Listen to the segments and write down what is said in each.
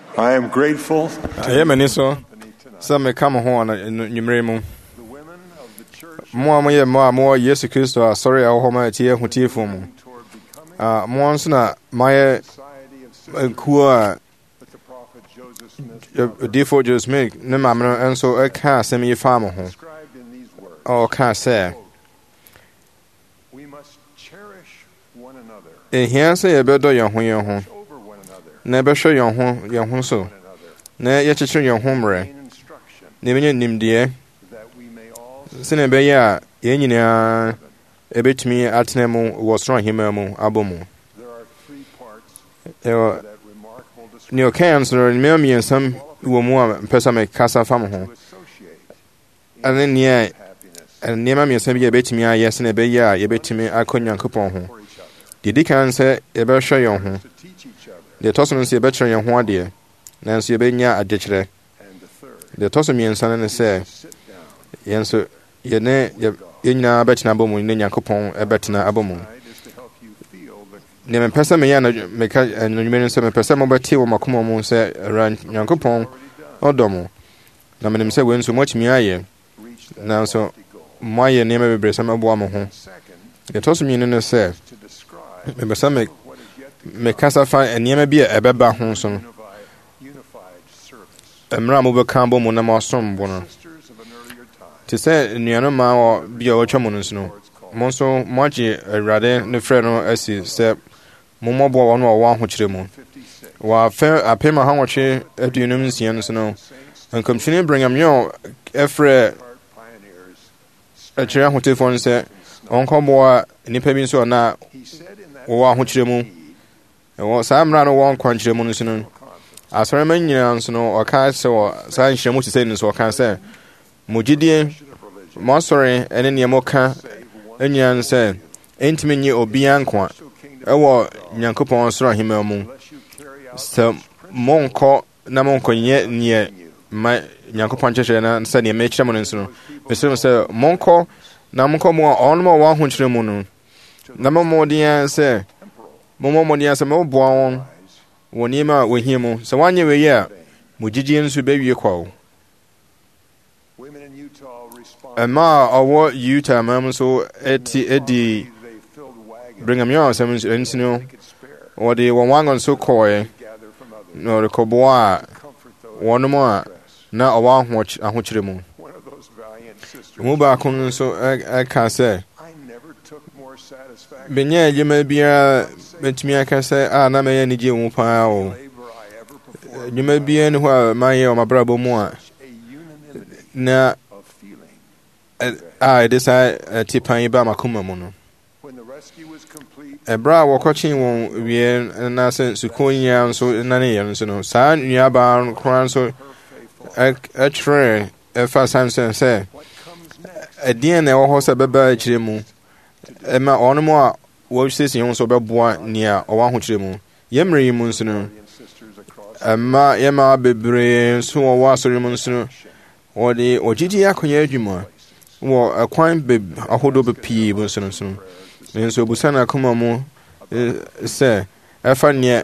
I am grateful I am an iso. Some come home in Numremu. More years Christo, sorry, our home at here, who tear for me. Monsna, my Kua default just make no mamma, and so I can't send me a farmer home. Or can't say. We must cherish one another. Here say a better young home. Never show your home so. Ne yet show your home ray. Never nim dear. Senebeya, Yenina, a bit me at Nemo was strong him abomu. There are three parts that remarkable description Near cancer and mermy and some who were more pesame casa farm home. And then, yeah, and near me and some ye bet me, yes, and a beya, ye bet me, I couldn't coupon home. The deacon say, a better show your home. to teach each other. The tossum say better your one dear. Nancy Benya a ditchere. And the third, The tossum and son and say, sit down. Yanso, Yene, Yena betina abomu, Nenya coupon, a betina abomu. Guide is to help you feel the Nemen pesa me yana make and numerous some pesa mo bati wo makomo mo se ran yankopon odomo na menim se wen so much mi aye reach that na so lofty goal. moye ne me bebre some abo am ho Second, ye to so mi ne se to describe me besa me what is yet to me kasa fa enema bi e beba ho so unified service. emra mo be kan bo mo na ma som bo no Sisters of an earlier time, te se nuano ma o bi o twamo no no mo so moje awrade ne frɛ no asi se mo mo bo wono wo ho kyerɛ mu 56, wa fe apema ha wɔtwe aduonum nsia no so no nkamtwene bringam yo efre part pioneers. akyerɛ ahotefo no sɛ ɔnkɔboa nipa bi nso na He said in that wɔwɔ ahokyerɛ mu ɛwɔ saa mmara no wɔn kwankyerɛ mu no so no asɔrɔma nyinaa nso no ɔka sɛ wɔ saa nhyerɛ mu te sɛ no so ɔka sɛ mo gyidie mo asɔre ɛne nea moka anyina no sɛ ɛntumi nye obiara nkwa ɛwɔ nyankopɔn soro ahema mu unless you carry out sɛ monkɔ na monkɔnyɛ neɛ ma nyankopɔn kyerɛkyerɛ na sɛ neɛ mekyerɛ mo no nso no mesrɛ mo sɛ monkɔ na monkɔ mo a ɔno ma ɔwɔ ahokyerɛ mu no na mommɔden sɛ mommɔden sɛ moboa wɔn wɔ nneɛma a wɔhia mu sɛ woanyɛ wei a mo gyigye nso bɛwie kwa wo women in Utah respond. ɛma a ɔwɔ Utah ma mu nso adi They filled wagons Brigham Young asɛm nso no they could spare wɔde wɔn wagon nso kɔɔɛ to gather from others. na ɔde kɔboa a Comfort those wɔnom a in distress. na ɔwɔ ahokyerɛ mu One of those valiant sisters. mu baako no nso ɛka sɛ I never took more satisfaction bɛnyɛ adwuma biara bɛtumi aka sɛ a na mɛyɛ anigye mu paa o in labor I ever performed. adwuma biara ne hɔ a mayɛ wɔ mabrabɔ mu a A unanimity na of feeling. a ɛde saa te pan ba makoma mu no When the rescue was complete, ɛberɛ a wɔkɔkyee wɔn wie na sɛ nsukuo nyinaa nso naneyɛ no nso no saa nnuabaa no koraa nso her faithful. ɛtwerɛ ɛfa Samson sɛ What comes next? ɛdeɛn na ɛwɔ hɔ sɛ bɛba akyirɛ mu ɛma ɔnom a wɔsiesie ho nso bɛboa nea ɔwɔ ahokyerɛ mu yɛmmerɛ yi mu nso no And sisters across ɛma yɛma bebree nso wɔwɔ asɔre mu nso no wɔde ɔgyegye akɔyɛ adwuma wɔ ɛkwan ahodoɔ pii mu nso no nso nso obusa no akoma mu sɛ ɛfa neɛ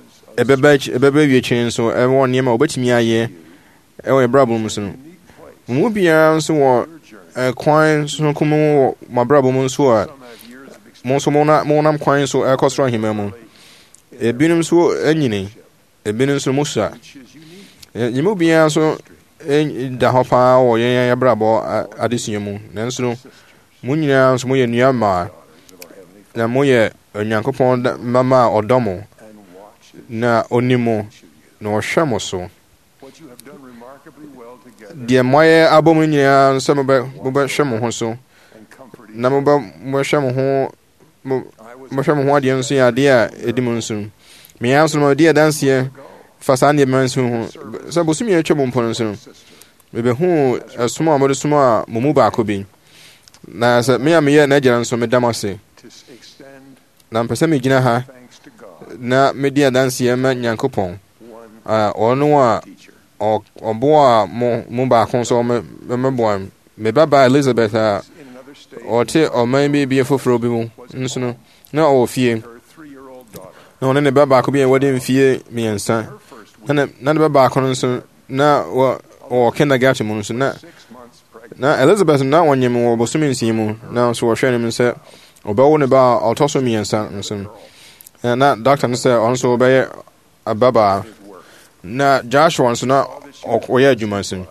ɛbɛba wiekyiri nso ɛwɔ nneɛma a wɔbɛtumi ayɛ ɛwɔ ɛbrabɔ mu nso no mu biara nso wɔ ɛkwan sononko mu wɔ mabrabɔ mu nso a some have years of experience. mo nso monam kwan so ɛkɔ soro ahema mu ebinom nso anyini ebinom nso mo sua Each is unique. yɛmu biara nso da hɔ paa wɔ yɛn yɛbrabɔ adesua mu nanso no mo nyinaa nso moyɛ nnua mmaa na moyɛ onyankopɔn mama a ɔdɔ mo And watch it. na ɔni mo na ɔhwɛ mo so What you have done remarkably well together deɛ moayɛ abɔ mu nyinaa nso mobɛhwɛ mo ho so and comfort each na mobɛhwɛ mo ho I was mohwɛ mo ho adeɛ nso yɛ adeɛ a ɛdi mu nso mea nso no madi adanseɛ fa saa nneɛma nso ho sɛ bosomi a ɛtwa mu mpo no nso no mebɛhuu ɛsom a mode som a mo mu baako bi na sɛ me a meyɛ n'agya nso meda m ase to extend na mpɛ sɛ megyina ha thanks to God, na medi adanseɛ ma nyankopɔn one a ɔno a teacher. ɔboa a mo baako nso mɛboa me baba Elizabeth a In another state, ɔte ɔman bi bie foforɔ bi mu nso no na ɔwɔ fie her 3-year-old daughter, na ɔne ne ba baako bi a wɔde mfie mmiɛnsa her first na de ba kono nso na o kindergarten mu nso na Elizabeth na wonye mu bosom nsi mu na so wo hwe nim se obawo ne ba autoso miensa nso na doctor no say on so obey ababa na Joshua nso na oye adwuma nso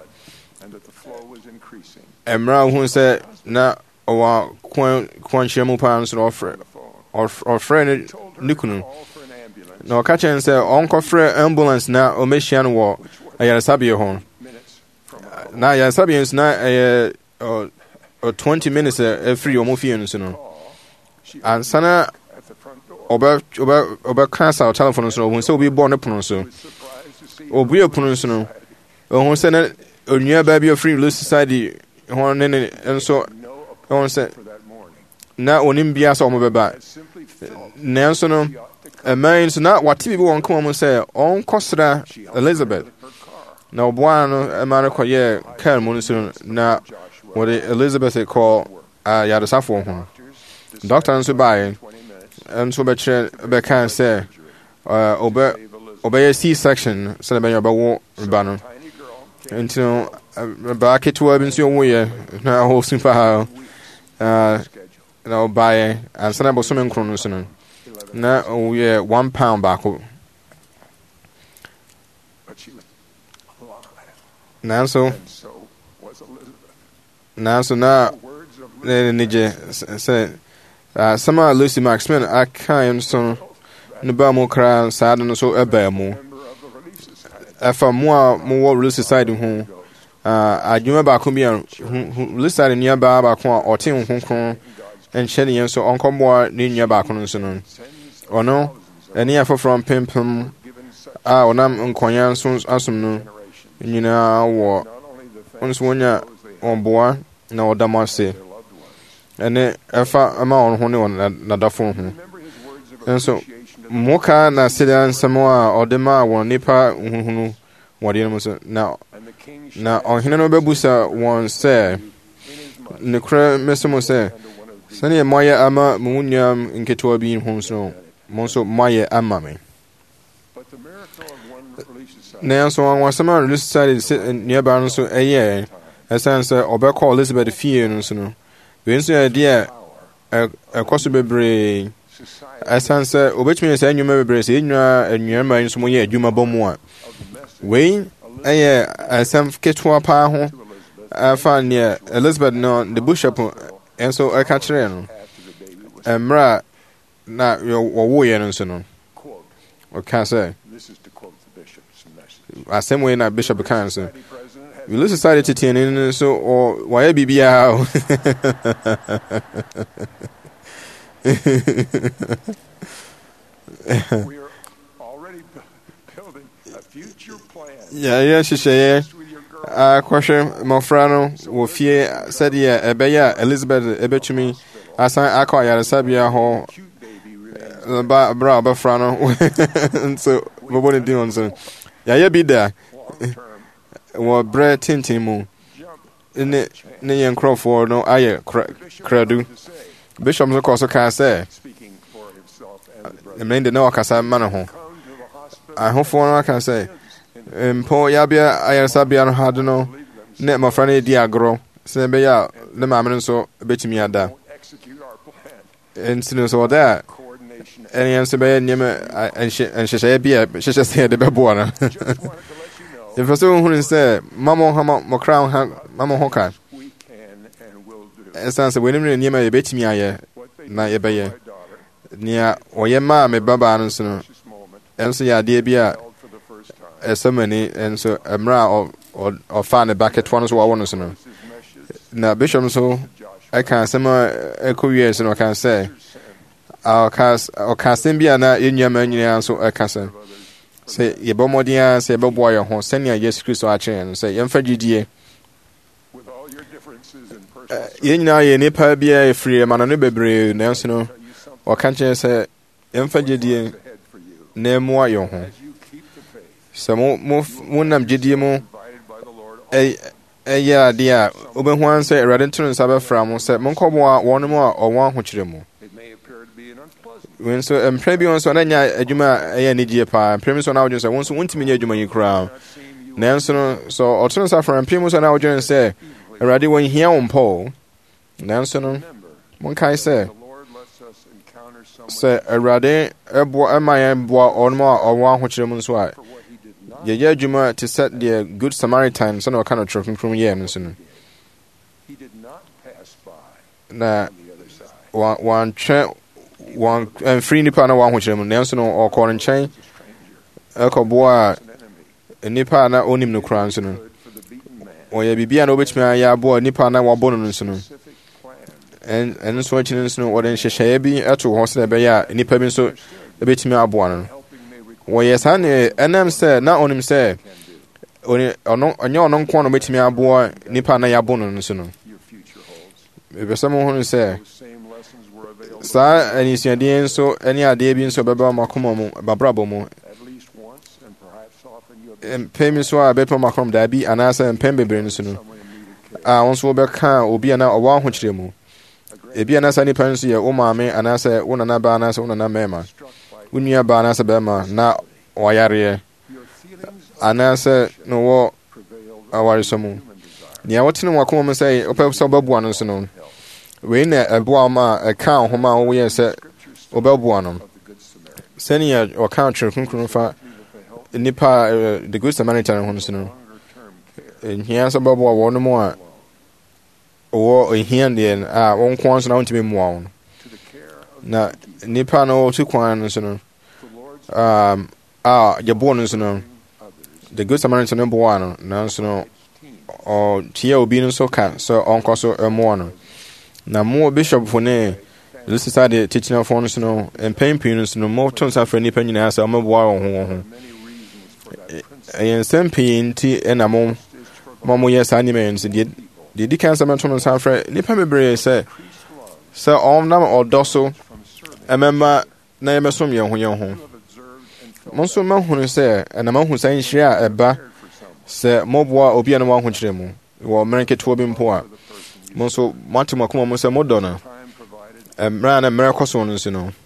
emra hu se na owa kwan shemu pa nso ofre nikunu na o catch and say on kofre ambulance na o mehia no wo ayaresabie ho na ayaresabie na 20 minutes every omofie nso no ansana oba cancel telephone nso o se obi born pono nso obi pono nso no o se na onua ba bi free Lucy Society ho ne nso o se na onim bia so mo beba na nso no man so na what people won come say on kosra Elizabeth na obwa no emare koye car mo nso na what Elizabeth call yadasafo ho doctor nso bai nso be can say obey C-section so na be yobawo ba no until ba keto abi nso wo ye na ho simpa na obaye and sana bo so menkro no so no na we £1 back nanso na nije say sama Lucy Maxman akan so no ba mo kra sad no so eba mu afa mo wo Lucy side ho adwuma ba ko bia Lucy side nia ba ko a oten ho kron enhyene yen so onkombo ne nia ba ko no so no ono eni afo from pimpum onam nkonya so asum no nyina wo onso wonya onboa na odamase ene efa ama on ho ne na dafo ho enso moka na sedan samoa odema won nipa huhunu wode no so na ohene no bebusa won se ne kra mesemo se sane moye ama munyam nketo bi ho so monso moye ama me na so on wasama Lucy Society nearby no so eye esanse obekọ Elizabeth fie no so no we nso ya dia ekoso bebre esanse obetumi se anwuma bebre se enwua anwuma nso moye adwuma bomu a we eye asam ketwa pa ho afa ne Elizabeth no the bishop enso eka kire no emra na wo ye no so no okay say asem we na bishop kan so we Lucy Society to in so or why bibia we are already building a future plan. Yeah, she say question mofrano wo fie said yeah ebeya Elizabeth ebetumi asan akọ yaresabia ho ba bra ba frano so bobo ne din so ya bi da wo bre tintin mu ne yen Crawford no aye kradu bishop so koso ka say emend no akasa man ho ahofo no aka say mpo ya bia ayaresabia no hado no ne mafra ne di agro se be ya ne maame nso betimi ada ensino so that any answer be nyeme enhyehyɛ bia hyehyɛ se de bebo na if so who say mama hama mokra ha mama hoka essence we nim nyeme ye betimi aye na ye be ye nia oye ma me baba no so no enso ya de bia esamani enso emra or fan the bucket one so wa wono so no na bishop so I can sama ekowie so no can say our casting bia na enyama nyina so akasa say ye bomodia say be boy ho senia Jesus Christ a chen say yemfa gidie yenya ye nipa bia free man no bebre na so no o kan chen say yemfa gidie na mu ayo ho so mo nam gidie mo ya dia obehu an say erade tun sabe fra mo say monkobo a wono mo a owo ahokyere mo when so mpre bi on so na nya adwuma ɛyɛ ne die pa mpre so na wodwen sɛ won so wontimi nya adwuma yi kra nanso no so ɔtono sa fra mpre so na wodwen sɛ Awurade won hia wo mpo nanso no monkae sɛ Awurade ɛboa ɛma yɛn boa ɔno a ɔwɔ ahokyere mu nso a yɛyɛ adwuma to set the good Samaritan so na ɔka no twerɛ kronkron yɛ no nso no na wantwɛ mfiri nipa na wɔahokyerɛ mu nanso no ɔkɔ no nkyɛn ɛkɔboa a nipa na ɔnim no koraa nso no ɔyɛ biribi a na wobɛtumi ayɛ aboa nipa na wɔabɔ no no nso no ɛno nso akyi no nso no wɔde nhyehyɛeɛ bi ɛto hɔ sɛ ɛbɛyɛ a nipa bi nso ɛbɛtumi aboa no wɔyɛ saa ne ɛnam sɛ na ɔnim sɛ ɔnyɛ ɔno nko na ɔbɛtumi aboa nipa na yɛabɔ no nso no ɛbɛ sɛ mo hunu sɛ saa anisuadeɛ nso ne adeɛ bi nso bɛbɛ makoma mu babrabɔ mu mpɛn so a bɛpɛ makoma daabi anaasɛ mpɛn bebree nso no a wɔn nso wɔbɛka obi a na ɔwɔ ahokyerɛ mu ebi a na saa nipa nso yɛ wo maame anaasɛ wo nana baa anaasɛ wo nana mɛɛma wo nua baa anaasɛ bɛɛma na ɔyareɛ anaasɛ na wɔ awaresɔ mu nea wɔtene mu akoma mu sɛ wopɛ sɛ wobɛboa no nso no wei na ɛboa ma ɛka nhoma a woyɛ sɛ wobɛboa no sɛnea ɔka twerɛ kronkron fa nipa the good Samaritan ho nso no nhia sɛ bɛboa wɔ no mu a ɔwɔ ohia deɛ a wɔn nko nso na wontumi mmoa wo no na nipa no ɔtu kwan no nso no a yɛboɔ no nso no the good Samaritan no boa no nanso no ɔtia obi no nso ka sɛ ɔnkɔ so mmoa no na mo bishop fo ne lusisa de tekyinafo no nso no mpɛn pii no nso no mo to nsa frɛ nipa nyinaa sɛ ɔmɛboa wɔn ho ɛyɛ nsɛm pii nti ɛna mo yɛ saa nneɛma yɛn nso deɛ di kan sɛ mɛto no nsa frɛ nipa bebree sɛ ɔnam ɔdɔ so ɛmɛma na yɛmɛsom yɛn ho mo nso mahunu sɛ ɛna mahu sɛ nhyira a ɛba sɛ moboa obi a no wɔ ahokyerɛ mu wɔ mmerɛ nketewa bi mpo a mo nso moate mo akoma mu sɛ modɔ no mmerɛ na mmerɛ kɔ so no nso no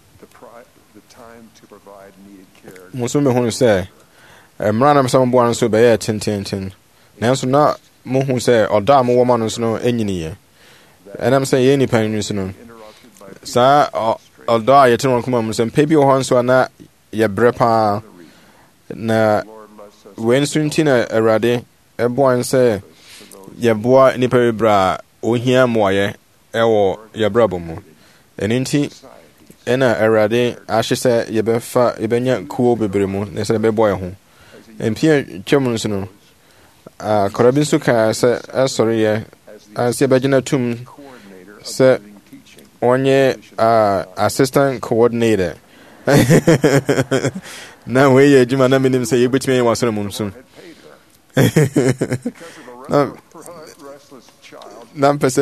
mo nso mehunu sɛ mmerɛ na sɛ moboa no nso bɛyɛ tententen nanso na mohu sɛ ɔdɔ a mowɔ ma no nso no ɛnyiniɛ ɛnam sɛ yɛyɛ nnipa no nso no saa ɔdɔ a yɛte no akoma mu sɛ mpɛ bi wɔ hɔ nso a na yɛbrɛ paa na wei nso nti na Awurade ɛboa sɛ yɛboa nnipa bebree a ohia mmoayɛ ɛwɔ yɛbrabɔ mu ɛno nti ɛna Awurade ahye sɛ yɛbɛnya kuo bebree mu na sɛ yɛbɛboa yɛ ho mpia twam nso no kɔrɔ bi nso kaa sɛ ɛsɔreyɛ sɛ yɛbɛgyina tom sɛ ɔnyɛ assistant coordinator na wei yɛ adwuma na menim sɛ yɛbɛtumi yɛ wasɔre mu nso na mpɛ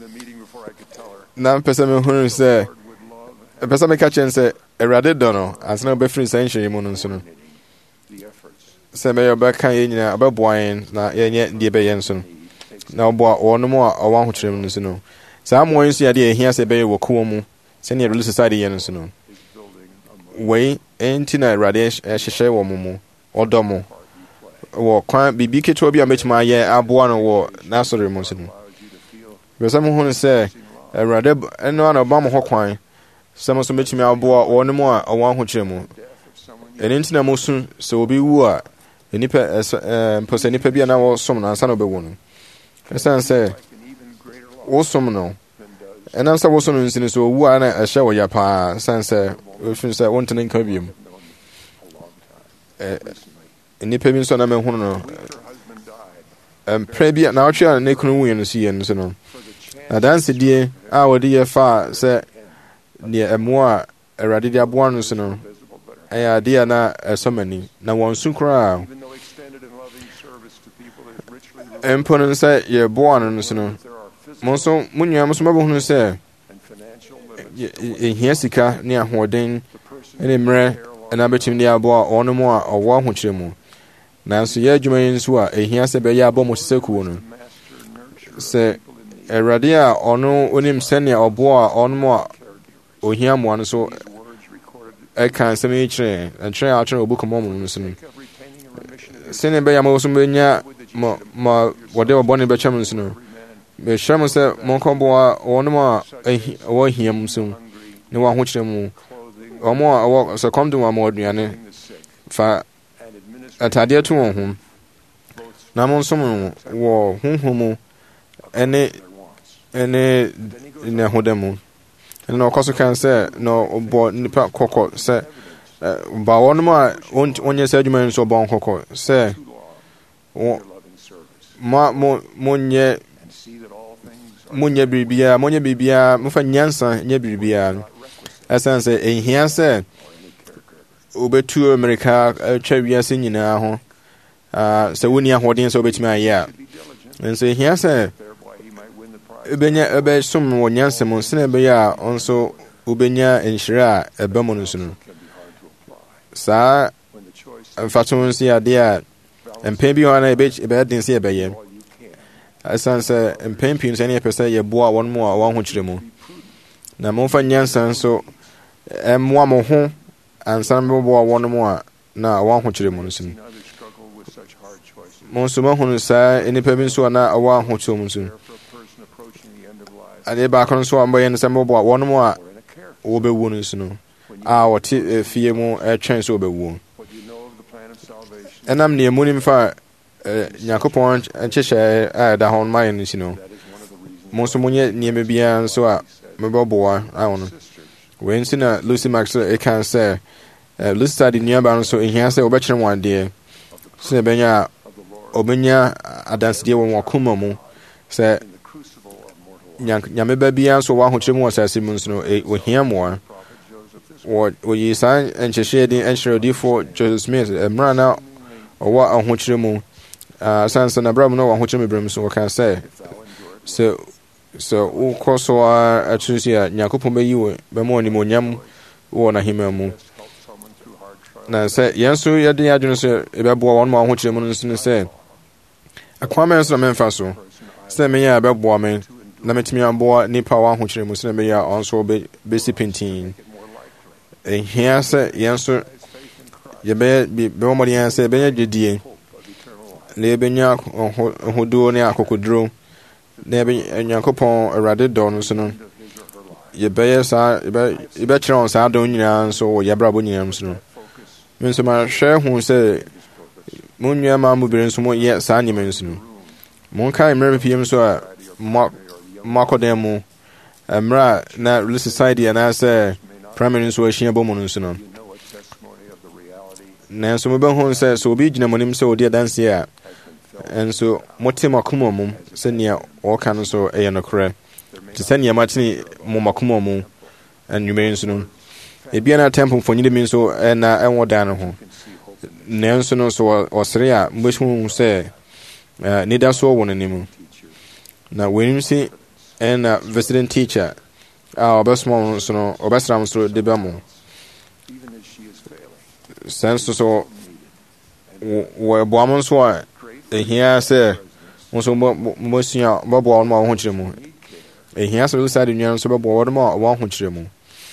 sɛ mehunu sɛ ɛpɛ sɛ meka kyɛn sɛ Awurade dɔ no ansa na wobɛfiri saa nhyɛne mu no nso no sɛ bɛyɛ ɔbɛka yɛ nyinaa ɔbɛboa yɛn na yɛnyɛ deɛ bɛyɛ nso no na ɔboa wɔnom a ɔwɔ ahokyerɛ mu no nso no saa mmoa yi nso yɛ adeɛ ɛhia sɛ ɛbɛyɛ wɔ kuo mu sɛnea Relief Society yɛ no nso no wei nti na Awurade hyehyɛ wɔ mo mu ɔdɔ mo wɔ kwan biribi ketewa bi a mɛtumi ayɛ aboa no wɔ n'asɔre mu nso no bɛ sɛ mohunu sɛ Awurade ɛno a na ɔba mo hɔ kwan sɛ mo nso mɛtumi aboa wɔnom a ɔwɔ ahokyerɛ mu ɛno nti na mosu sɛ obi wu a mpo sɛ nnipa bi a na wɔsom no ansa na ɔbɛwu no ɛsiane sɛ wosom no ɛnam sɛ wosom no nsi no sɛ ɔwu a na ɛhyɛ wɔ ya paa ɛsiane sɛ ɛfiri sɛ wontene nka biom nnipa bi nso na mahunu no mprɛ bi na ɔtwe a ne kunu wuyɛ no so yɛ no so no na dansedie a wɔde yɛ fa sɛ neɛ ɛmmoa a Awurade de aboa no so no ɛyɛ adeɛ a na ɛsɔ m'ani na wɔn so koraa mpo no sɛ yɛboa no no so no mo nso mo nua mo nso mɛbɛhunu sɛ ɛhia sika ne ahoɔden ne mmerɛ ɛna bɛtumi de aboa ɔno mu a ɔwɔ ahokyerɛ mu nanso yɛ adwuma yi nso a ɛhia sɛ bɛyɛ abɔ mo sɛ kuo no sɛ Awurade a ɔno onim sɛnea ɔboa ɔno mu a ohia mmoa no so ɛka nsɛm yi kyerɛ ɛkyerɛ a ɔkyerɛ Book of Mormon so no of retaining a remission of sɛne bɛyɛ ma wɔso bɛnya ma wɔde wɔbɔne bɛkyɛ m nso no mehyɛ m sɛ monkɔboa wɔnom a ɛwɔ ahia mu so ne wɔahokyerɛ mu ɔmo a ɛwɔ sɛ kɔm de wɔn ama aduane fa atadeɛ to wɔn ho na mo nsom no wɔ honhom mu ɛne ne ahoda mu ɛna ɔkɔ so kan sɛ na ɔbɔ nipa kɔkɔ sɛ ba wɔnom a ɔnyɛ sɛ adwuma nso ɔbɔ nkɔkɔ sɛ monyɛ biribiara mofa nyansa nyɛ biribiara ɛsiane sɛ ɛhia sɛ wobɛtu mmirika atwa wiase nyinaa ho sɛ wonni ahoɔden sɛ wobɛtumi ayɛ a nso ɛhia sɛ ɛbɛsom wɔ nyansa mu sɛne ɛbɛyɛ a ɔnso wobɛnya nhyira a ɛbɛ mu no so no saa mfato nso yɛ adeɛ a mpɛn bi hɔ na ɛbɛyɛ den sɛ yɛbɛyɛ ɛsiane sɛ mpɛn pii nso ɛne yɛpɛ sɛ yɛboa wɔn mu a ɔwɔ ahokyerɛ mu na momfa nyansa nso ɛmmoa mo ho ansa na bɛboa wɔn mu a na ɔwɔ ahokyerɛ mu no so no mo nso mahunu saa nnipa bi nso a na ɔwɔ ahokyerɛ mu nso adeɛ baako nso a mbɛyɛ no sɛ mbɛboa wɔn mu a wɔbɛwu no nso no a wɔte fie mu ɛtwɛn sɛ wɔbɛwu ɛnam nea mu nim fa Nyankopɔn nhyehyɛeɛ a ɛda hɔ ma yɛ no nsi no mo nso monyɛ nneɛma biara nso a mebɛboa awo no wei nso na Lucy Max ɛka sɛ Lucy sa de nnuaba no so ɛhia sɛ wɔbɛkyerɛ mo adeɛ sɛ ɛbɛnya a ɔbɛnya adansedeɛ wɔ wɔn akoma mu sɛ nyame ba biara nso wɔ ahokyerɛ mu wɔ asase mu nso no wɔhia mmoa wɔyi saa nkyɛhyɛ din ɛkyerɛ odiyifoɔ Joseph Smith mmerɛ na ɔwɔ ahokyerɛ mu sansa na brɛ mu na ɔwɔ ahokyerɛ mu berɛ so wɔka sɛ wokɔ so a akyerɛ si a Nyankopɔn bɛyi wɔ bɛma animuonyam wɔ n'ahema mu na sɛ yɛn nso yɛde yɛ adwene sɛ ɛbɛboa wɔn ma ahokyerɛ mu no nso no sɛ akwan mɛ nso na memfa so sɛ meyɛ a ɛbɛboa me na metumi aboa nipa a wɔn ahokyerɛ mu sɛ meyɛ a ɔnso bɛsi pintin ɛhia sɛ yɛn nso yɛbɛyɛ mmɔden sɛ yɛbɛnya gyedie na yɛbɛnya ahodoɔ ne akokoduro na Nyankopɔn Awurade dɔ no so no yɛbɛyɛ saa yɛbɛkyerɛ wɔn saa dɔn nyinaa nso wɔ yɛabrabɔ nyinaa nso no me nso mahwɛ hu sɛ mo nnuama mu bere nso moyɛ saa nneɛma nso no monka mmerɛ pii nso a moakɔdan mu mmerɛ a na Relief Society anaasɛ primary nso ahyia bɔ mu no nso no nanso mobɛhu sɛ obi gyina mo anim sɛ ɔdi adanseɛ a ɛnso mote mo akoma mu sɛnea ɔɔka no so ɛyɛ nokorɛ te sɛ nneɛma tene mo makoma mu anwummere nso no ebia na temple mfonyini bi nso ɛna ɛwɔ dan no ho nanso no so ɔsere a mobɛhu sɛ nida so wɔ n'anim na w'anim si ɛna visiting teacher a ɔbɛsoma mo nso no ɔbɛsra mo so de ba mo sɛ nso so wɔboa mo nso a ɛhia sɛ nso mobɛsua bɛboa wɔn ma wɔn ho kyerɛ mu ɛhia sɛ wosa de nnua nso bɛboa wɔn ma wɔn ho kyerɛ mu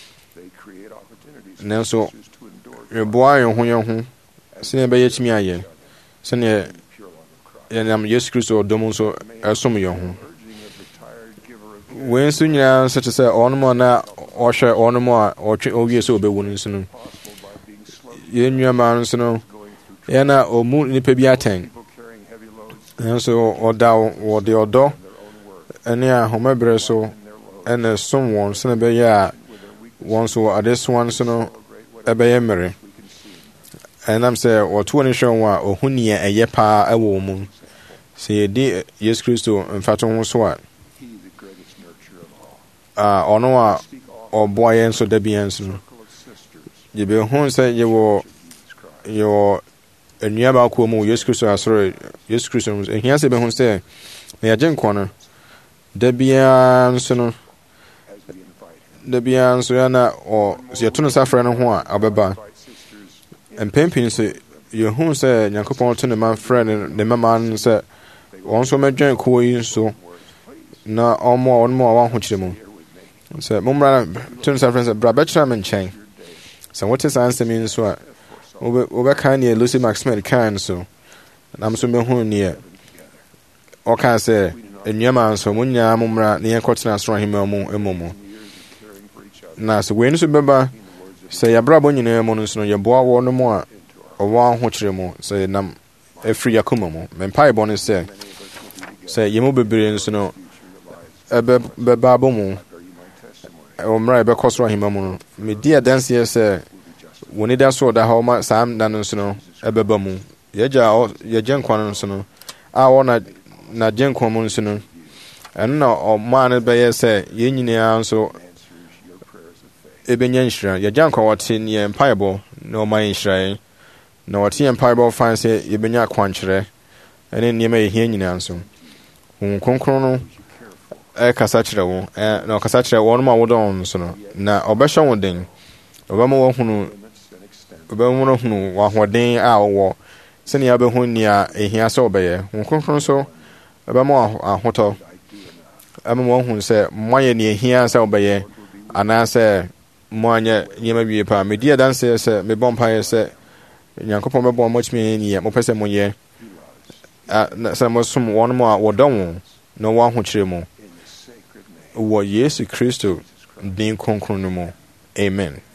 nanso yɛboa yɛn ho sɛnea ɛbɛyɛ tumi ayɛ sɛnea yɛnam Yesu Kristo ɔdɔ mu nso ɛsom yɛn ho wei nso nyinaa nso te sɛ ɔnom a na ɔhwɛ ɔnom a ɔwie sɛ ɔbɛwu no nso no yɛn nnuama no nso no yɛn a ɔmu nipa bi atɛn nanso wɔde ɔdɔ ne ahomaberɛ so ɛna som wɔn sɛnea ɛbɛyɛ a wɔn nso adesoa nso no ɛbɛyɛ mmere ɛnam sɛ wɔto ne hwɛ wɔn a ɔhu nea ɛyɛ paa ɛwɔ wɔn mu sɛ yɛdi Yesu Kristo mfato ho so a ɔno a ɔboa yɛn nso da biara nso no yɛbɛhu sɛ yɛwɔ nnua baako mu Yesu Kristo asɔre Yesu Kristo no ɛhia sɛ yɛbɛhu sɛ na yɛgye nkwa no da biara nso yɛna sɛ yɛto no sa frɛ no ho a ɔbɛba mpɛn pii nso yɛhu sɛ Nyankopɔn to ne ma frɛ ne mama no sɛ wɔn nso mɛdwɛn kuo yi nso na ɔmmoa wɔn mu a wɔn ahokyerɛ mu sɛ mommra to no sa frɛ sɛ bra bɛkyerɛ me nkyɛn sɛ wote saa nsɛm yi nso a wobɛka neɛ Lucy Maxwell kan nso nam nso mehu neɛ ɔka sɛ nnuama nso mo nyinaa mo mmra na yɛnkɔtena soro ahemma mu mu na sɛ wei nso bɛba sɛ yɛabrabɔ nyinaa mu no nso no yɛboa wɔ no mu a ɔwɔ ahokyerɛ mu sɛ nam afiri akoma mu mempaebɔ no sɛ yɛmu bebree nso no ɛbɛba abɔ mu mmerɛ a yɛbɛkɔ soro ahemma mu no medi adanseɛ sɛ wɔne da so ɔda hɔ ma saa nna no nso no ɛbɛba mu yɛgye nkwa no nso no a ɔna gye nkwa mu nso no ɛno na ɔmaa no bɛyɛ sɛ yɛn nyinaa nso ɛbɛnya nhyira yɛgye nkwa wɔte yɛn mpaebɔ na ɔma yɛn nhyiraeɛ na wɔte yɛn mpaebɔ fan sɛ yɛbɛnya akwankyerɛ ɛne nneɛma yɛhia nyinaa nso Honhom Kronkron no ɛkasa kyerɛ wo na ɔkasa kyerɛ wɔn a wodɔ wɔn nso no na ɔbɛhyɛ wo den ɔbɛma wɔhunu w'ahoɔden a wɔwɔ sɛnea wobɛhu nea ɛhia sɛ wɔbɛyɛ Honhom Kronkron nso ɛbɛma ahotɔ ɛma wɔhu sɛ moayɛ nea ɛhia sɛ wɔbɛyɛ anaasɛ moanyɛ nneɛma wie paa medi adanseɛ sɛ mebɔ mpaeɛ sɛ Nyankopɔn bɛbɔ mɔtumi yɛ nea mopɛ sɛ moyɛ sɛ mosom wɔn a wɔdɔ wo na wɔwɔ ahokyerɛ mu wɔ Yesu Kristo din kronkron no mu amen